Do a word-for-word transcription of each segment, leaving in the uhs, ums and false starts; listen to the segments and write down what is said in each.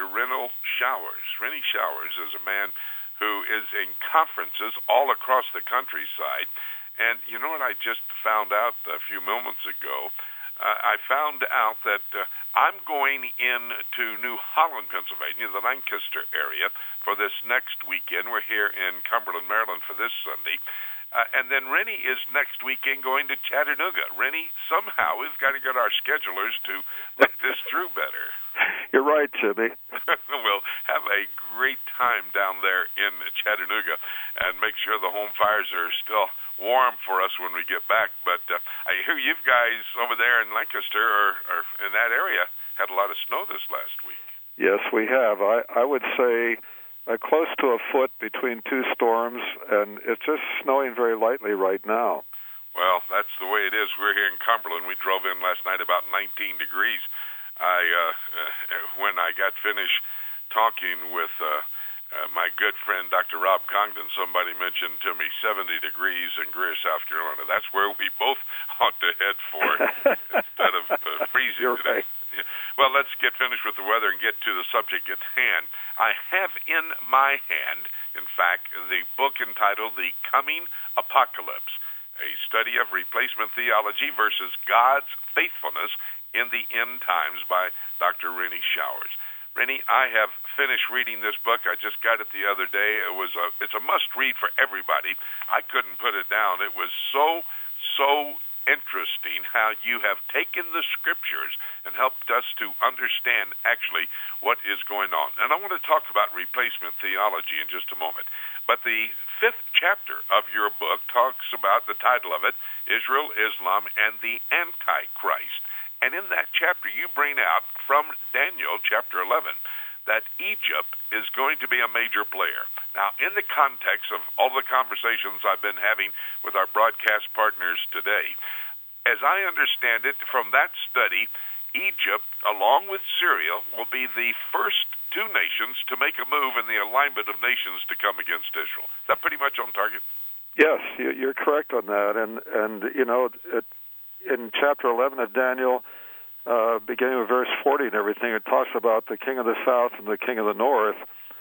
Rennie Showers. Rennie Showers is a man who is in conferences all across the countryside. And you know what I just found out a few moments ago? Uh, I found out that uh, I'm going into New Holland, Pennsylvania, the Lancaster area, for this next weekend. We're here in Cumberland, Maryland for this Sunday. Uh, and then Rennie is next weekend going to Chattanooga. Rennie, somehow we've got to get our schedulers to look this through better. You're right, Jimmy. We'll have a great time down there in Chattanooga and make sure the home fires are still warm for us when we get back. But uh, I hear you guys over there in Lancaster or, or in that area had a lot of snow this last week. Yes, we have. I, I would say uh, close to a foot between two storms, and it's just snowing very lightly right now. Well, that's the way it is. We're here in Cumberland. We drove in last night about nineteen degrees. I uh, uh, when I got finished talking with uh, uh, my good friend Doctor Rob Congdon, somebody mentioned to me seventy degrees in Greer, South Carolina. That's where we both ought to head for instead of uh, freezing You're today. Right. Well, let's get finished with the weather and get to the subject at hand. I have in my hand, in fact, the book entitled The Coming Apocalypse, a study of replacement theology versus God's faithfulness in the End Times by Doctor Rennie Showers. Rennie, I have finished reading this book. I just got it the other day. It was a, it's a must-read for everybody. I couldn't put it down. It was so, so interesting how you have taken the Scriptures and helped us to understand actually what is going on. And I want to talk about replacement theology in just a moment. But the fifth chapter of your book talks about, the title of it, Israel, Islam, and the Antichrist. And in that chapter, you bring out from Daniel chapter eleven that Egypt is going to be a major player. Now, in the context of all the conversations I've been having with our broadcast partners today, as I understand it from that study, Egypt, along with Syria, will be the first two nations to make a move in the alignment of nations to come against Israel. Is that pretty much on target? Yes, you're correct on that. And, and you know, it, in chapter eleven of Daniel, uh, beginning with verse forty and everything, it talks about the king of the south and the king of the north,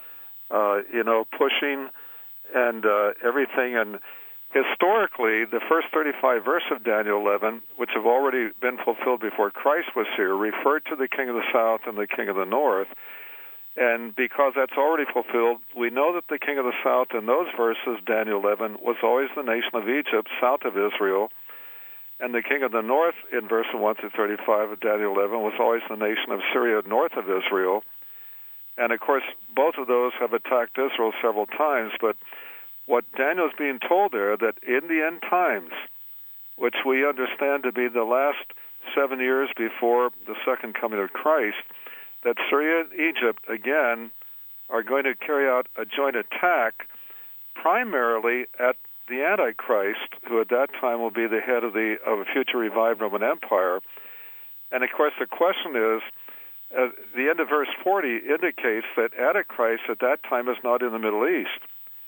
uh, you know, pushing and uh, everything. And historically, the first thirty-five verses of Daniel eleven, which have already been fulfilled before Christ was here, referred to the king of the south and the king of the north. And because that's already fulfilled, we know that the king of the south in those verses, Daniel eleven, was always the nation of Egypt, south of Israel. And the king of the north in verses one through thirty-five of Daniel eleven was always the nation of Syria, north of Israel. And, of course, both of those have attacked Israel several times. But what Daniel is being told there, that in the end times, which we understand to be the last seven years before the second coming of Christ, that Syria and Egypt, again, are going to carry out a joint attack primarily at the Antichrist, who at that time will be the head of the of a future revived Roman Empire. And, of course, the question is, uh, the end of verse forty indicates that Antichrist at that time is not in the Middle East.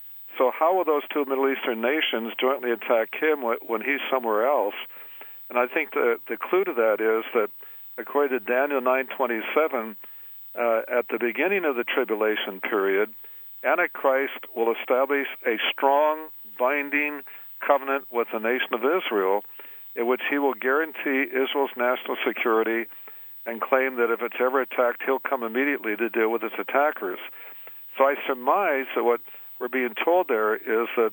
So how will those two Middle Eastern nations jointly attack him when he's somewhere else? And I think the, the clue to that is that, according to Daniel nine twenty-seven, uh, at the beginning of the tribulation period, Antichrist will establish a strong, binding covenant with the nation of Israel, in which he will guarantee Israel's national security and claim that if it's ever attacked, he'll come immediately to deal with its attackers. So I surmise that what we're being told there is that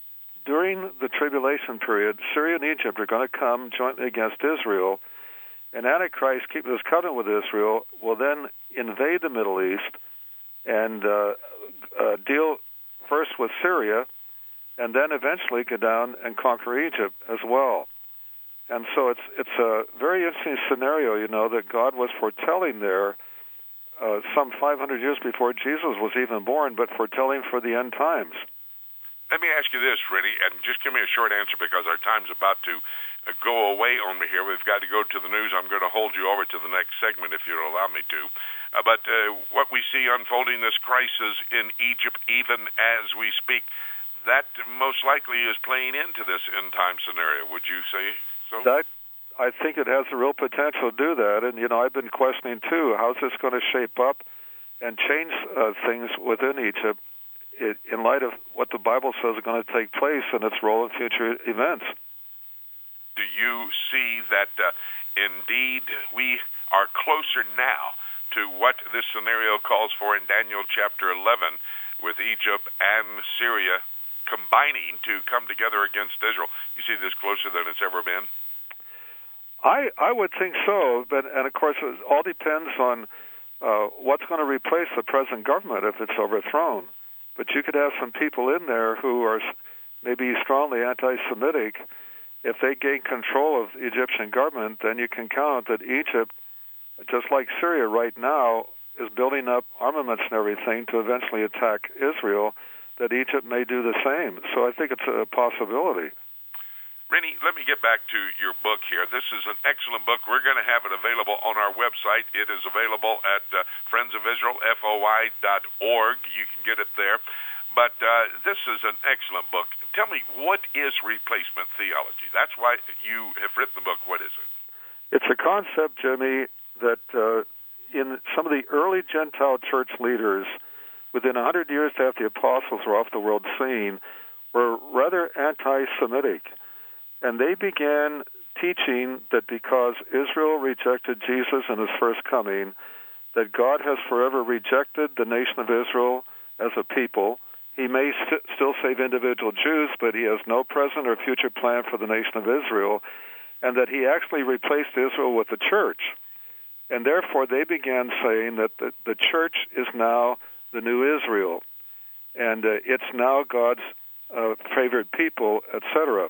during the tribulation period, Syria and Egypt are going to come jointly against Israel, and Antichrist, keeping his covenant with Israel, will then invade the Middle East and uh, uh, deal first with Syria, and then eventually go down and conquer Egypt as well. And so it's it's a very interesting scenario, you know, that God was foretelling there uh, some five hundred years before Jesus was even born, but foretelling for the end times. Let me ask you this, Rennie, and just give me a short answer because our time's about to uh, go away on me here. We've got to go to the news. I'm going to hold you over to the next segment if you'll allow me to. Uh, but uh, what we see unfolding, this crisis in Egypt even as we speak, that most likely is playing into this end-time scenario. Would you say so? That, I think it has a real potential to do that. And, you know, I've been questioning, too, how's this going to shape up and change uh, things within Egypt it, in light of what the Bible says are going to take place and its role in future events. Do you see that uh, indeed we are closer now to what this scenario calls for in Daniel chapter eleven, with Egypt and Syria combining to come together against Israel? You see this closer than it's ever been? I I would think so, but and of course it all depends on uh, what's going to replace the present government if it's overthrown. But you could have some people in there who are maybe strongly anti-Semitic. If they gain control of the Egyptian government, then you can count that Egypt, just like Syria right now, is building up armaments and everything to eventually attack Israel, that Egypt may do the same. So I think it's a possibility. Rennie, let me get back to your book here. This is an excellent book. We're going to have it available on our website. It is available at uh, Friends of Israel, F O I dot org. You can get it there. But uh, this is an excellent book. Tell me, what is replacement theology? That's why you have written the book. What is it? It's a concept, Jimmy, that uh, in some of the early Gentile church leaders, within one hundred years after the apostles were off the world scene, were rather anti-Semitic. And they began teaching that because Israel rejected Jesus in his first coming, that God has forever rejected the nation of Israel as a people. He may st- still save individual Jews, but he has no present or future plan for the nation of Israel, and that he actually replaced Israel with the church. And therefore they began saying that the, the church is now the new Israel, and uh, it's now God's uh, favored people, et cetera.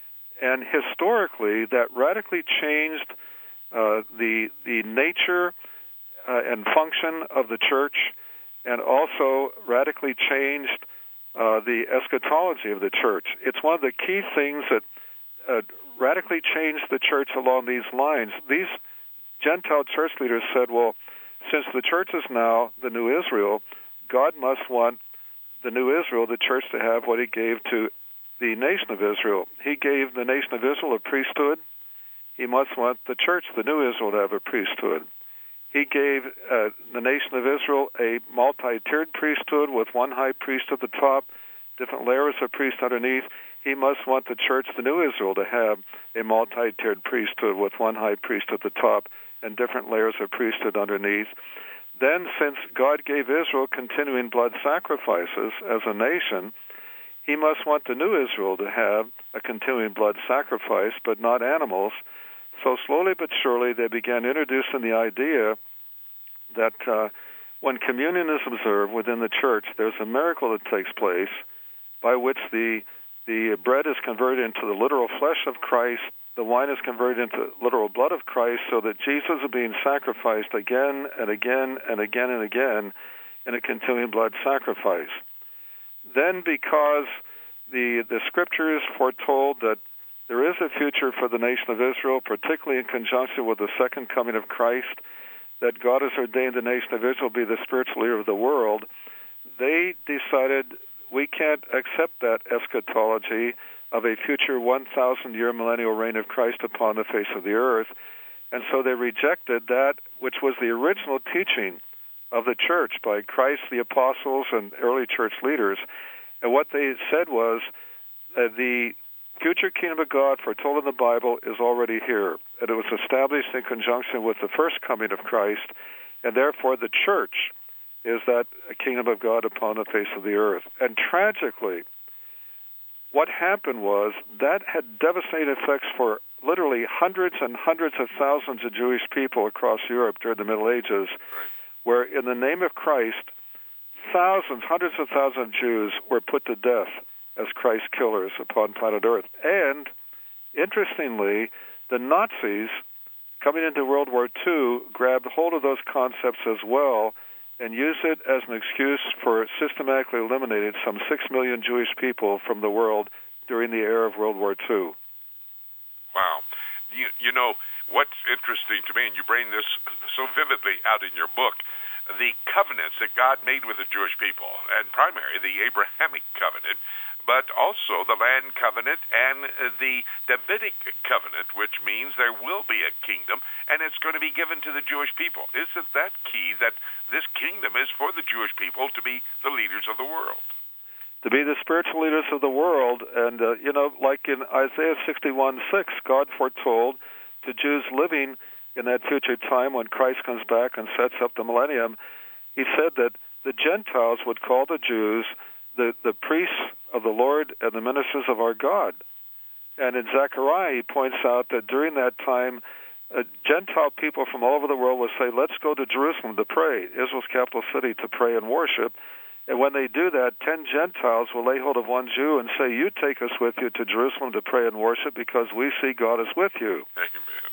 And historically, that radically changed uh, the the nature uh, and function of the church, and also radically changed uh, the eschatology of the church. It's one of the key things that uh, radically changed the church along these lines. These Gentile church leaders said, well, since the church is now the new Israel, God must want the new Israel, the church, to have what he gave to the nation of Israel. He gave the nation of Israel a priesthood. He must want the church, the new Israel, to have a priesthood. He gave uh, the nation of Israel a multi-tiered priesthood with one high priest at the top, different layers of priests underneath. He must want the church, the new Israel, to have a multi-tiered priesthood with one high priest at the top and different layers of priesthood underneath. Then, since God gave Israel continuing blood sacrifices as a nation, he must want the new Israel to have a continuing blood sacrifice, but not animals. So slowly but surely they began introducing the idea that uh, when communion is observed within the church, there's a miracle that takes place by which the the bread is converted into the literal flesh of Christ, the wine is converted into literal blood of Christ, so that Jesus is being sacrificed again and again and again and again in a continuing blood sacrifice. Then, because the the scriptures foretold that there is a future for the nation of Israel, particularly in conjunction with the second coming of Christ, that God has ordained the nation of Israel to be the spiritual leader of the world, they decided we can't accept that eschatology of a future one thousand year millennial reign of Christ upon the face of the earth. And so they rejected that which was the original teaching of the church by Christ, the apostles, and early church leaders. And what they said was uh, the future kingdom of God foretold in the Bible is already here, and it was established in conjunction with the first coming of Christ, and therefore the church is that kingdom of God upon the face of the earth. And tragically, what happened was that had devastating effects for literally hundreds and hundreds of thousands of Jewish people across Europe during the Middle Ages, where in the name of Christ, thousands, hundreds of thousands of Jews were put to death as Christ killers upon planet Earth. And, interestingly, the Nazis, coming into World War Two, grabbed hold of those concepts as well and used it as an excuse for systematically eliminating some six million Jewish people from the world during the era of World War Two. Wow. You, you know, what's interesting to me, and you bring this so vividly out in your book, the covenants that God made with the Jewish people, and primarily the Abrahamic covenant, but also the land covenant and the Davidic covenant, which means there will be a kingdom, and it's going to be given to the Jewish people. Isn't that key, that this kingdom is for the Jewish people to be the leaders of the world? To be the spiritual leaders of the world. And, uh, you know, like in Isaiah sixty-one six, God foretold to Jews living in that future time when Christ comes back and sets up the millennium, he said that the Gentiles would call the Jews the, the priests of the Lord and the ministers of our God. And in Zechariah, he points out that during that time, uh, Gentile people from all over the world would say, let's go to Jerusalem to pray, Israel's capital city, to pray and worship. And when they do that, ten Gentiles will lay hold of one Jew and say, you take us with you to Jerusalem to pray and worship because we see God is with you. Amen.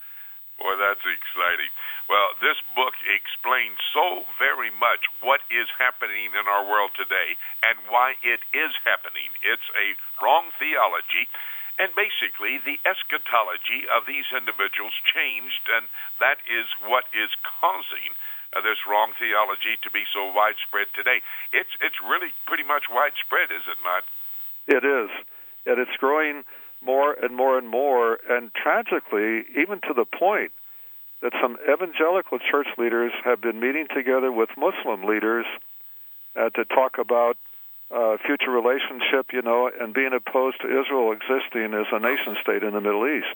Boy, that's exciting. Well, this book explains so very much what is happening in our world today and why it is happening. It's a wrong theology, and basically the eschatology of these individuals changed, and that is what is causing uh, this wrong theology to be so widespread today. It's it's really pretty much widespread, is it not? It is, and it's growing more and more and more, and tragically, even to the point that some evangelical church leaders have been meeting together with Muslim leaders uh, to talk about uh, future relationship, you know, and being opposed to Israel existing as a nation-state in the Middle East.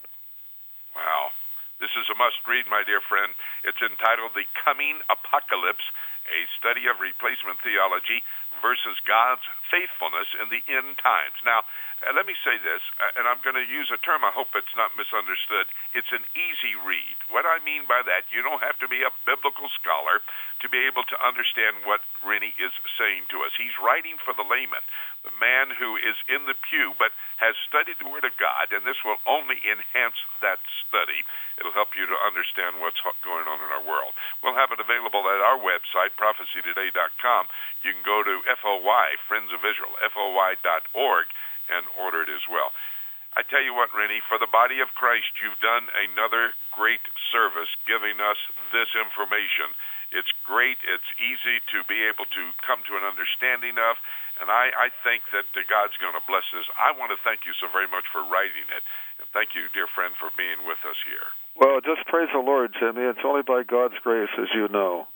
Wow. This is a must-read, my dear friend. It's entitled The Coming Apocalypse, a study of replacement theology versus God's faithfulness in the end times. Now, uh, let me say this, uh, and I'm going to use a term I hope it's not misunderstood. It's an easy read. What I mean by that, you don't have to be a biblical scholar to be able to understand what Rennie is saying to us. He's writing for the layman, the man who is in the pew but has studied the Word of God, and this will only enhance that study. It'll help you to understand what's going on in our world. We'll have it available at our website, prophecy today dot com. You can go to F O Y, Friends of Israel, F O Y dot org, and order it as well. I tell you what, Rennie, for the body of Christ, you've done another great service giving us this information. It's great. It's easy to be able to come to an understanding of, and I, I think that God's going to bless this. I want to thank you so very much for writing it, and thank you, dear friend, for being with us here. Well, just praise the Lord, Jimmy. It's only by God's grace, as you know.